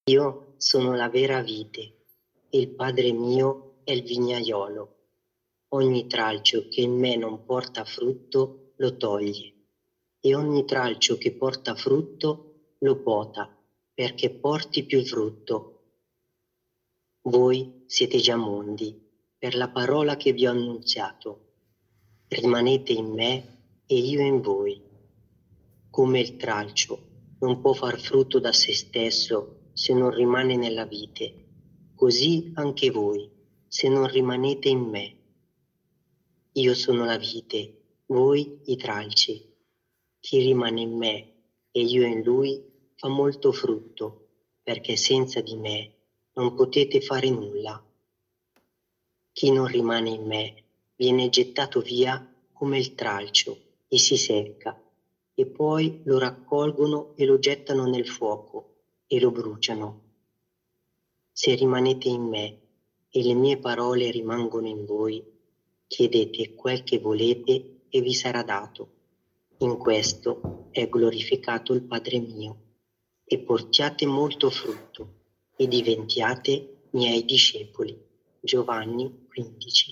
Io sono la vera vite, e il Padre mio è il vignaiolo. Ogni tralcio che in me non porta frutto lo toglie, e ogni tralcio che porta frutto lo pota, perché porti più frutto. Voi siete già mondi, per la parola che vi ho annunziato. Rimanete in me e io in voi. Come il tralcio non può far frutto da se stesso se non rimane nella vite, così anche voi, se non rimanete in me. Io sono la vite, voi i tralci. Chi rimane in me e io in lui fa molto frutto, perché senza di me non potete fare nulla. Chi non rimane in me viene gettato via come il tralcio e si secca, e poi lo raccolgono e lo gettano nel fuoco e lo bruciano. Se rimanete in me e le mie parole rimangono in voi, chiedete quel che volete e vi sarà dato. In questo è glorificato il Padre mio, e portiate molto frutto e diventiate miei discepoli. Giovanni 15.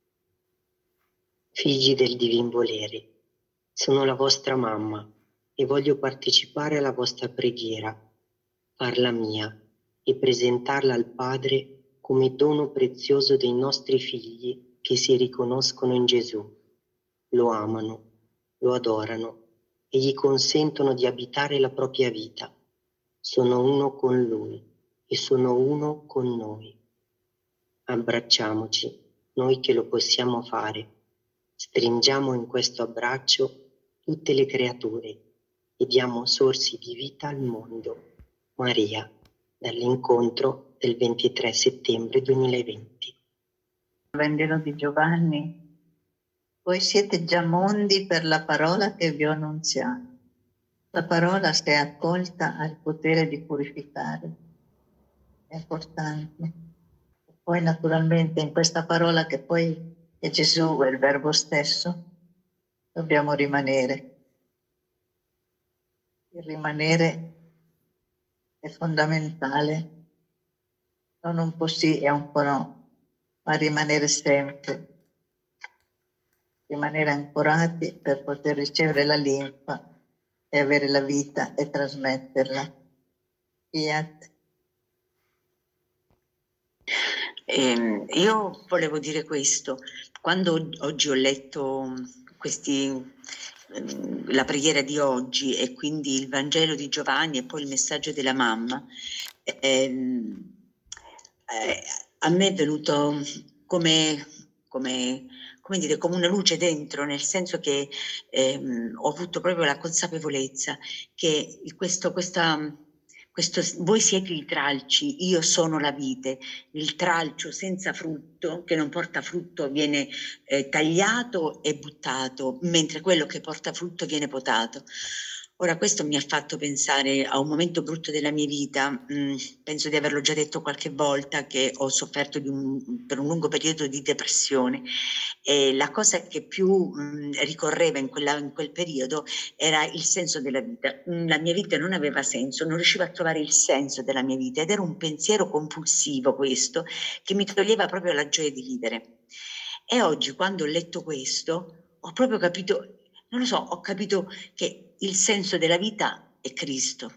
Figli del divin volere, sono la vostra mamma e voglio partecipare alla vostra preghiera, farla mia e presentarla al Padre come dono prezioso dei nostri figli che si riconoscono in Gesù, lo amano, lo adorano e gli consentono di abitare la propria vita. Sono uno con Lui e sono uno con noi. Abbracciamoci, noi che lo possiamo fare. Stringiamo in questo abbraccio tutte le creature e diamo sorsi di vita al mondo. Maria, dall'incontro del 23 settembre 2020. Vangelo di Giovanni. Voi siete già mondi per la parola che vi ho annunziato. La parola, se accolta, ha il potere di purificare. È importante. Poi naturalmente in questa parola, che poi è Gesù, è il Verbo stesso, dobbiamo rimanere. Il rimanere è fondamentale, non un po' sì e un po' no, ma rimanere sempre. Rimanere ancorati per poter ricevere la linfa e avere la vita e trasmetterla. Fiat. Io volevo dire questo. Quando oggi ho letto la preghiera di oggi e quindi il Vangelo di Giovanni e poi il messaggio della mamma, a me è venuto come dire, come una luce dentro, nel senso che ho avuto proprio la consapevolezza che voi siete i tralci, io sono la vite. Il tralcio senza frutto, che non porta frutto, viene tagliato e buttato, mentre quello che porta frutto viene potato. Ora, questo mi ha fatto pensare a un momento brutto della mia vita. Penso di averlo già detto qualche volta, che ho sofferto per un lungo periodo di depressione, e la cosa che più ricorreva in quel periodo era il senso della vita. La mia vita non aveva senso, non riuscivo a trovare il senso della mia vita, ed era un pensiero compulsivo questo, che mi toglieva proprio la gioia di vivere. E oggi, quando ho letto questo, ho proprio capito, non lo so, ho capito che il senso della vita è Cristo.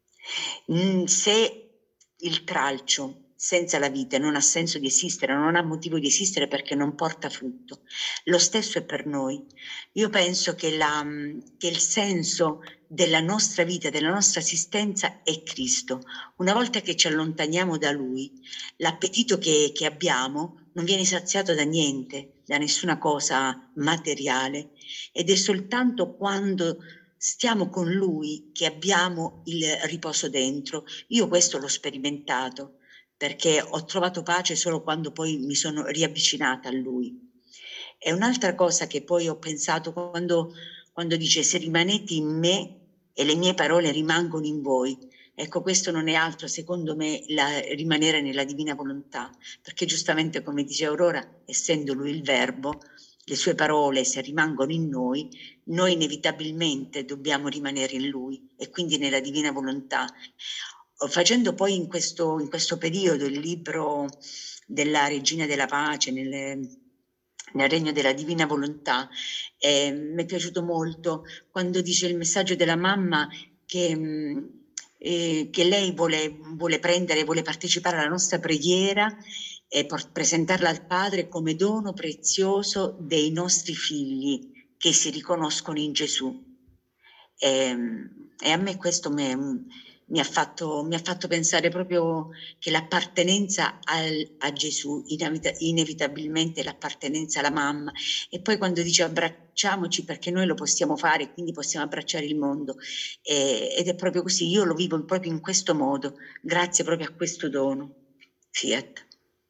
Se il tralcio senza la vita non ha senso di esistere, non ha motivo di esistere, perché non porta frutto. Lo stesso è per noi. Io penso che il senso della nostra vita, della nostra esistenza è Cristo. Una volta che ci allontaniamo da Lui, l'appetito che abbiamo non viene saziato da niente, da nessuna cosa materiale, ed è soltanto quando stiamo con Lui che abbiamo il riposo dentro. Io questo l'ho sperimentato, perché ho trovato pace solo quando poi mi sono riavvicinata a Lui. E un'altra cosa che poi ho pensato quando dice: se rimanete in me e le mie parole rimangono in voi, ecco, questo non è altro, secondo me, rimanere nella divina volontà, perché giustamente, come dice Aurora, essendo Lui il Verbo, le sue parole, se rimangono in noi inevitabilmente dobbiamo rimanere in Lui e quindi nella divina volontà. facendo poi in questo periodo il libro della Regina della Pace nel Regno della Divina Volontà, mi è piaciuto molto quando dice il messaggio della mamma che lei vuole partecipare alla nostra preghiera e presentarla al Padre come dono prezioso dei nostri figli che si riconoscono in Gesù. E a me questo mi ha fatto pensare proprio che l'appartenenza a Gesù, inevitabilmente l'appartenenza alla mamma, e poi quando dice abbracciamoci perché noi lo possiamo fare, quindi possiamo abbracciare il mondo, ed è proprio così, io lo vivo proprio in questo modo, grazie proprio a questo dono. Fiat.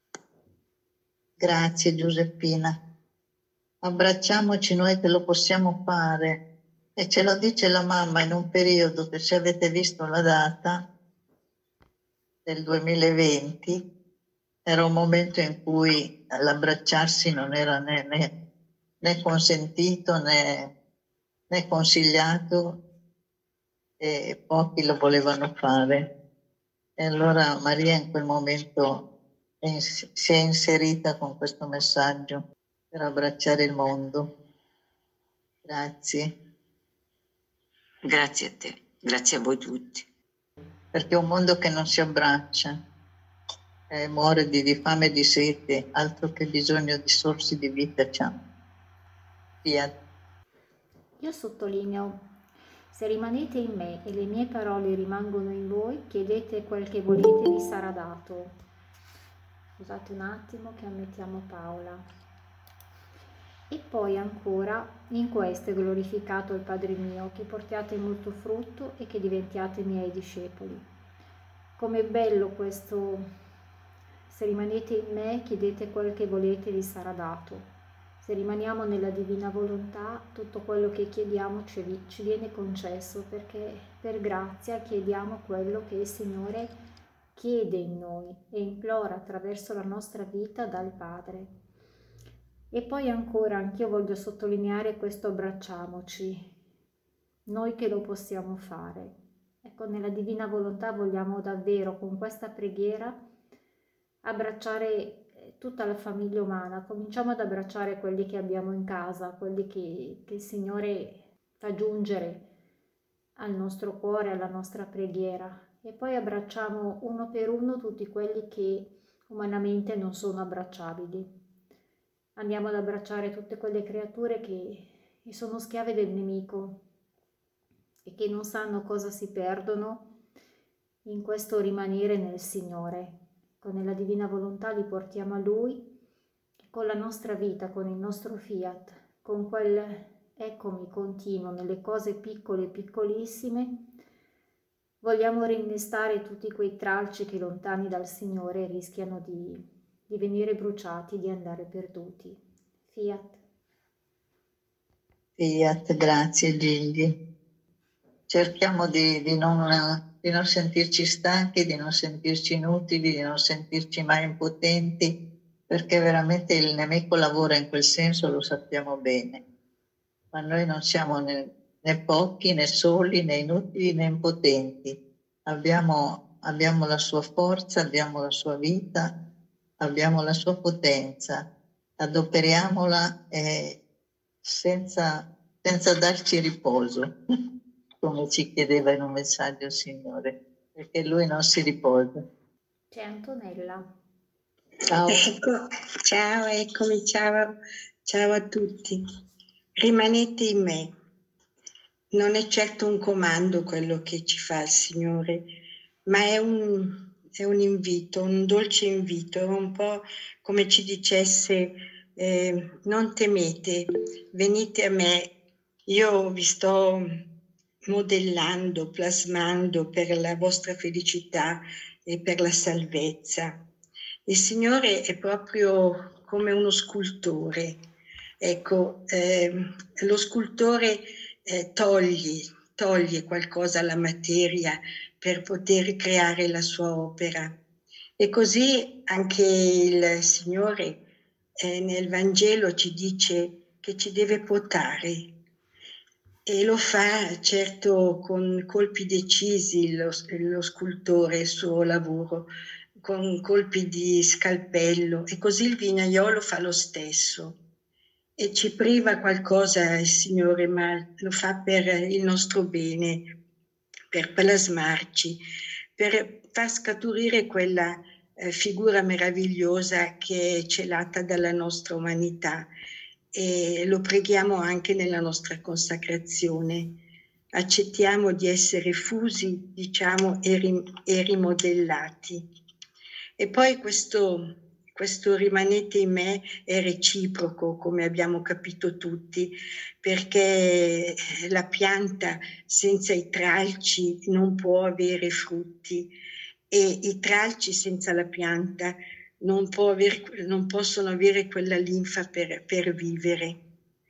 Grazie Giuseppina. Abbracciamoci noi che lo possiamo fare. E ce lo dice la mamma in un periodo che, se avete visto la data del 2020, era un momento in cui l'abbracciarsi non era né consentito né consigliato, e pochi lo volevano fare. E allora Maria in quel momento si è inserita con questo messaggio per abbracciare il mondo. Grazie. Grazie a te, grazie a voi tutti. Perché un mondo che non si abbraccia muore di fame e di sete, altro che bisogno di sorsi di vita c'ha. Fiat. Io sottolineo: se rimanete in me e le mie parole rimangono in voi, chiedete quel che volete, vi sarà dato. Scusate un attimo che ammettiamo Paola. E poi ancora: in questo è glorificato il Padre mio, che portiate molto frutto e che diventiate miei discepoli. Com'è bello questo: se rimanete in me, chiedete quel che volete, vi sarà dato. Se rimaniamo nella divina volontà, tutto quello che chiediamo ci viene concesso, perché per grazia chiediamo quello che il Signore chiede in noi e implora attraverso la nostra vita dal Padre. E poi ancora, anch'io voglio sottolineare questo abbracciamoci, noi che lo possiamo fare. Ecco, nella divina volontà vogliamo davvero con questa preghiera abbracciare tutta la famiglia umana. Cominciamo ad abbracciare quelli che abbiamo in casa, quelli che il Signore fa giungere al nostro cuore, alla nostra preghiera, e poi abbracciamo uno per uno tutti quelli che umanamente non sono abbracciabili. Andiamo ad abbracciare tutte quelle creature che sono schiave del nemico e che non sanno cosa si perdono in questo rimanere nel Signore. Nella divina volontà li portiamo a Lui, e con la nostra vita, con il nostro fiat, con quel eccomi continuo nelle cose piccole e piccolissime, vogliamo rinnestare tutti quei tralci che lontani dal Signore rischiano di venire bruciati, di andare perduti. Fiat. Fiat, grazie Gigli. Cerchiamo di non sentirci stanchi, di non sentirci inutili, di non sentirci mai impotenti, perché veramente il nemico lavora in quel senso, lo sappiamo bene. Ma noi non siamo né pochi, né soli, né inutili, né impotenti. Abbiamo la sua forza, abbiamo la sua vita, abbiamo la sua potenza. Adoperiamola senza darci riposo, come ci chiedeva in un messaggio il Signore, perché Lui non si riposa. C'è Antonella. Ciao. Ciao, eccomi, ciao a tutti. Rimanete in me. Non è certo un comando quello che ci fa il Signore, ma è un invito, un dolce invito, un po' come ci dicesse non temete, venite a me, io vi sto modellando, plasmando per la vostra felicità e per la salvezza. Il Signore è proprio come uno scultore. Ecco, lo scultore toglie qualcosa alla materia per poter creare la sua opera. E così anche il Signore nel Vangelo ci dice che ci deve potare E lo fa certo con colpi decisi lo scultore, il suo lavoro, con colpi di scalpello, e così il vignaiolo fa lo stesso. E ci priva qualcosa il Signore, ma lo fa per il nostro bene, per plasmarci, per far scaturire quella figura meravigliosa che è celata dalla nostra umanità. E lo preghiamo anche nella nostra consacrazione. Accettiamo di essere fusi, diciamo, e rimodellati. E poi questo rimanete in me è reciproco, come abbiamo capito tutti, perché la pianta senza i tralci non può avere frutti, e i tralci senza la pianta non possono avere quella linfa per vivere.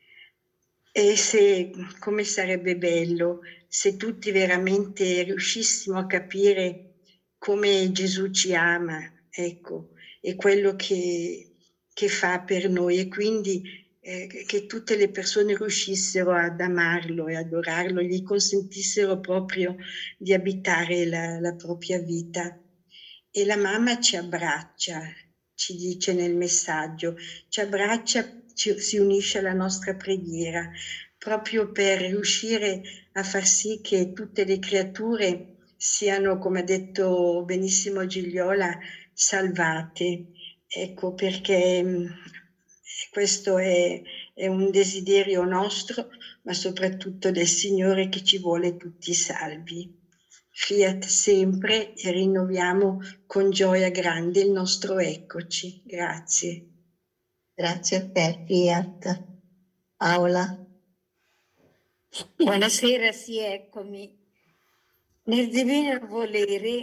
E come sarebbe bello se tutti veramente riuscissimo a capire come Gesù ci ama, ecco, e quello che fa per noi, e quindi che tutte le persone riuscissero ad amarlo e adorarlo, gli consentissero proprio di abitare la propria vita. E la mamma ci abbraccia, ci dice nel messaggio, ci abbraccia, si unisce alla nostra preghiera, proprio per riuscire a far sì che tutte le creature siano, come ha detto benissimo Gigliola, salvate. Ecco, perché questo è un desiderio nostro, ma soprattutto del Signore, che ci vuole tutti salvi. Fiat sempre, e rinnoviamo con gioia grande il nostro eccoci. Grazie. Grazie a te, Fiat. Paola. Buonasera, sì, eccomi. Nel divino volere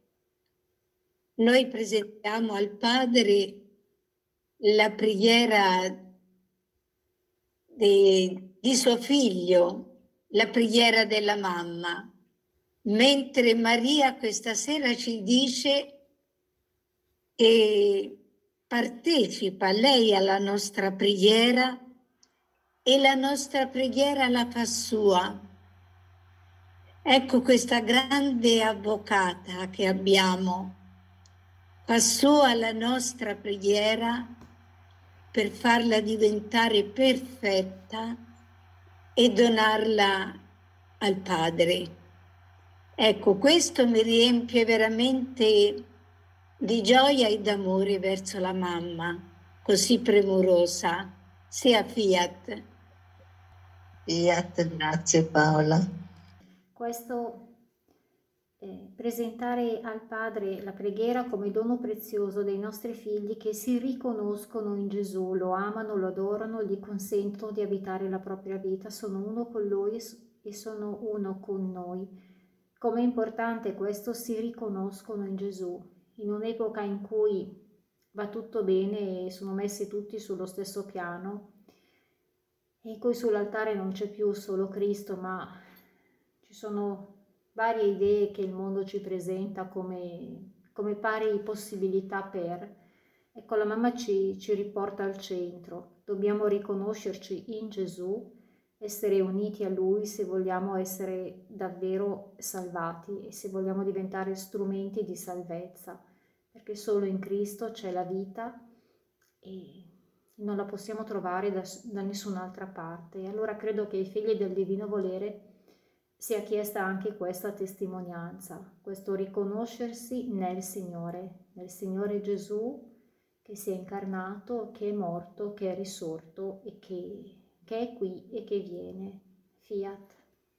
noi presentiamo al Padre la preghiera di suo figlio, la preghiera della mamma, mentre Maria questa sera ci dice che partecipa lei alla nostra preghiera e la nostra preghiera la fa sua. Ecco questa grande avvocata che abbiamo, fa sua la nostra preghiera per farla diventare perfetta e donarla al Padre. Ecco, questo mi riempie veramente di gioia e d'amore verso la mamma, così premurosa, sia Fiat. Fiat, grazie Paola. Questo presentare al Padre la preghiera come dono prezioso dei nostri figli che si riconoscono in Gesù, lo amano, lo adorano, gli consentono di abitare la propria vita, sono uno con Lui e sono uno con noi. Com'è importante questo, si riconoscono in Gesù, in un'epoca in cui va tutto bene e sono messi tutti sullo stesso piano, e in cui sull'altare non c'è più solo Cristo, ma ci sono varie idee che il mondo ci presenta come pari possibilità per. Ecco, la mamma ci riporta al centro. Dobbiamo riconoscerci in Gesù, essere uniti a Lui se vogliamo essere davvero salvati e se vogliamo diventare strumenti di salvezza, perché solo in Cristo c'è la vita e non la possiamo trovare da nessun'altra parte. Allora credo che ai figli del divino volere sia chiesta anche questa testimonianza, questo riconoscersi nel Signore Gesù, che si è incarnato, che è morto, che è risorto e che è qui e che viene. Fiat.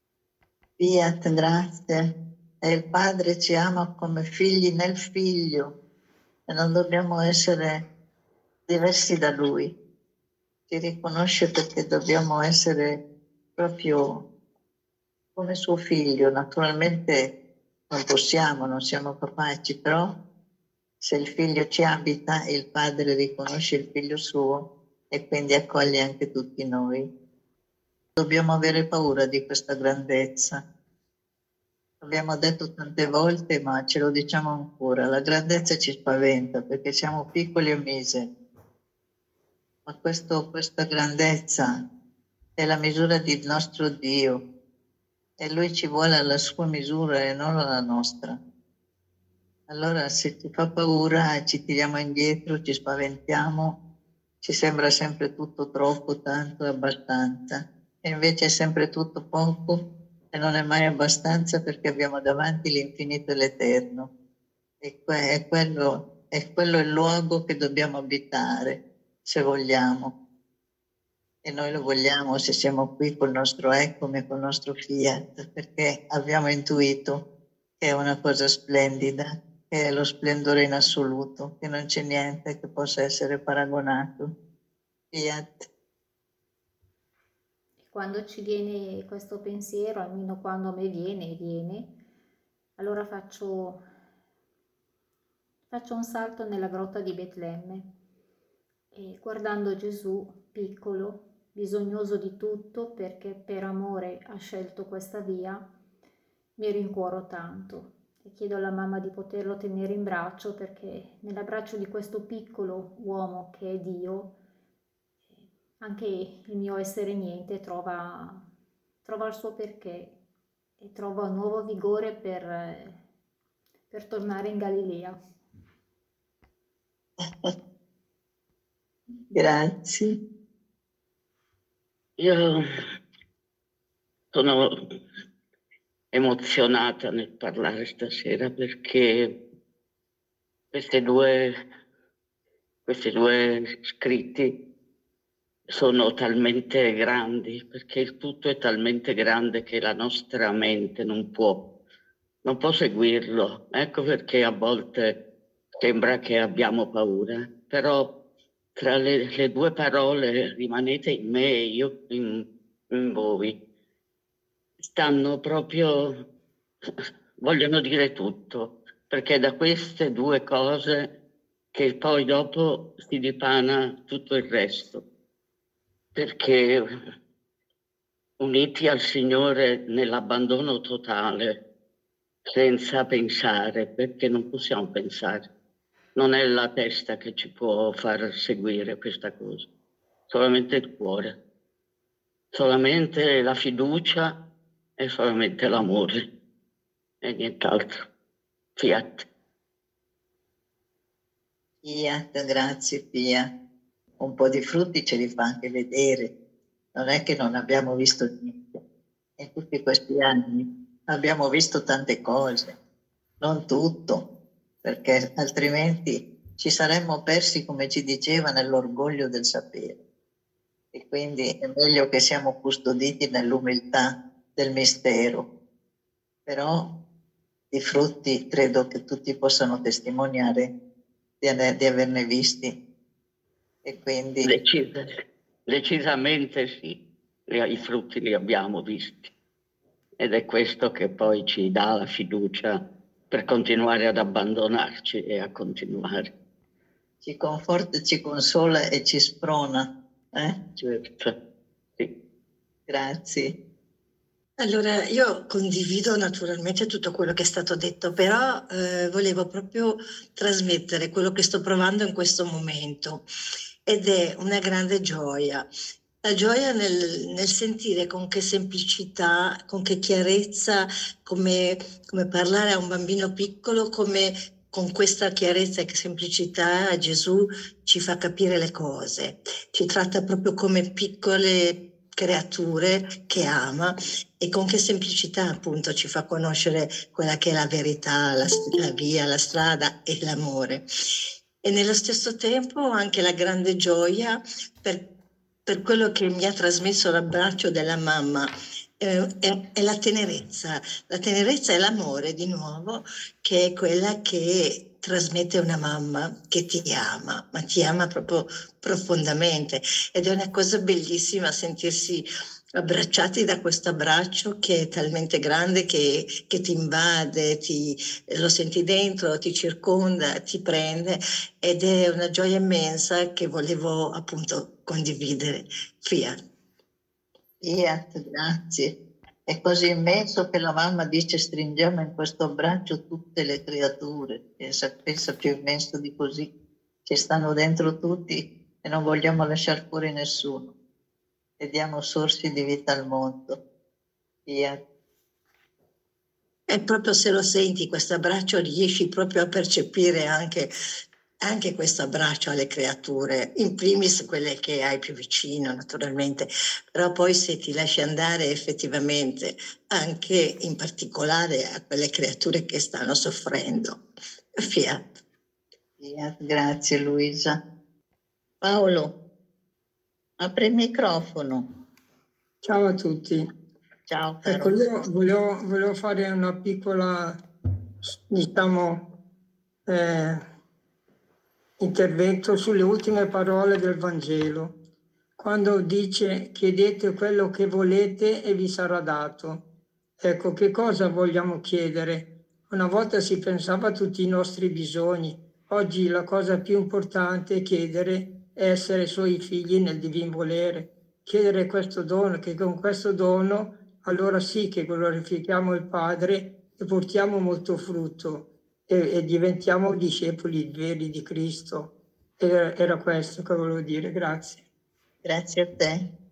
Fiat, grazie. E il Padre ci ama come figli nel Figlio e non dobbiamo essere diversi da Lui. Ci riconosce perché dobbiamo essere proprio come suo figlio. Naturalmente non possiamo, non siamo capaci, però se il figlio ci abita, il Padre riconosce il figlio suo e quindi accoglie anche tutti noi. Dobbiamo avere paura di questa grandezza. L'abbiamo detto tante volte, ma ce lo diciamo ancora. La grandezza ci spaventa perché siamo piccoli e miseri. Ma questa grandezza è la misura del nostro Dio e Lui ci vuole alla sua misura e non alla nostra. Allora se ci fa paura ci tiriamo indietro, ci spaventiamo, ci sembra sempre tutto troppo, tanto e abbastanza. E invece è sempre tutto poco e non è mai abbastanza perché abbiamo davanti l'infinito e l'eterno. E quello è il luogo che dobbiamo abitare, se vogliamo. E noi lo vogliamo se siamo qui col nostro Eccomi, col nostro Fiat, perché abbiamo intuito che è una cosa splendida, che è lo splendore in assoluto, che non c'è niente che possa essere paragonato. Fiat. Quando ci viene questo pensiero, almeno quando a me viene, allora faccio un salto nella grotta di Betlemme e guardando Gesù piccolo, bisognoso di tutto perché per amore ha scelto questa via, mi rincuoro tanto e chiedo alla mamma di poterlo tenere in braccio perché nell'abbraccio di questo piccolo uomo che è Dio, anche il mio essere niente trova il suo perché e trova un nuovo vigore per tornare in Galilea. Grazie. Io sono emozionata nel parlare stasera perché questi due scritti sono talmente grandi, perché il tutto è talmente grande che la nostra mente non può seguirlo. Ecco perché a volte sembra che abbiamo paura, però tra le due parole rimanete in me e io in voi, stanno proprio, vogliono dire tutto, perché da queste due cose che poi dopo si dipana tutto il resto, perché uniti al Signore nell'abbandono totale, senza pensare, perché non possiamo pensare. Non è la testa che ci può far seguire questa cosa, solamente il cuore, solamente la fiducia e solamente l'amore e nient'altro. Fiat. Fiat, grazie Fiat. Un po' di frutti ce li fa anche vedere. Non è che non abbiamo visto niente. In tutti questi anni abbiamo visto tante cose, non tutto, perché altrimenti ci saremmo persi, come ci diceva, nell'orgoglio del sapere. E quindi è meglio che siamo custoditi nell'umiltà del mistero. Però i frutti credo che tutti possano testimoniare di averne visti. E quindi Decisamente sì, i frutti li abbiamo visti ed è questo che poi ci dà la fiducia per continuare ad abbandonarci e a continuare. Ci conforta, ci consola e ci sprona. Certo, sì. Grazie. Allora, io condivido naturalmente tutto quello che è stato detto, però volevo proprio trasmettere quello che sto provando in questo momento ed è una grande gioia. La gioia nel sentire con che semplicità, con che chiarezza, come parlare a un bambino piccolo, come con questa chiarezza e semplicità Gesù ci fa capire le cose, ci tratta proprio come piccole creature che ama e con che semplicità appunto ci fa conoscere quella che è la verità, la via, la strada e l'amore. E nello stesso tempo anche la grande gioia per quello che mi ha trasmesso l'abbraccio della mamma, è la tenerezza e l'amore di nuovo, che è quella che trasmette una mamma che ti ama, ma ti ama proprio profondamente, ed è una cosa bellissima sentirsi abbracciati da questo abbraccio che è talmente grande che ti invade, lo senti dentro, ti circonda, ti prende, ed è una gioia immensa che volevo appunto condividere. Fiat, grazie. È così immenso che la mamma dice: stringiamo in questo abbraccio tutte le creature. Pensa più immenso di così. Ci stanno dentro tutti e non vogliamo lasciare fuori nessuno. e diamo sorsi di vita al mondo. Fiat. E proprio se lo senti questo abbraccio riesci proprio a percepire anche questo abbraccio alle creature, in primis quelle che hai più vicino naturalmente, però poi se ti lasci andare effettivamente anche in particolare a quelle creature che stanno soffrendo. Fiat. Fiat. Grazie Luisa. Paolo, apri il microfono. Ciao a tutti. Ciao caro. Ecco, io volevo fare una piccola, diciamo, intervento sulle ultime parole del Vangelo, quando dice chiedete quello che volete e vi sarà dato. Ecco, che cosa vogliamo chiedere? Una volta si pensava a tutti i nostri bisogni, oggi la cosa più importante è chiedere è essere suoi figli nel divin volere, chiedere questo dono, che con questo dono allora sì che glorifichiamo il Padre e portiamo molto frutto e diventiamo discepoli veri di Cristo. Era questo che volevo dire, grazie. Grazie a te.